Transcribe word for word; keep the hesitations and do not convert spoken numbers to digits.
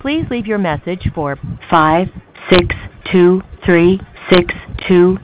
Please leave your message for five six two three six two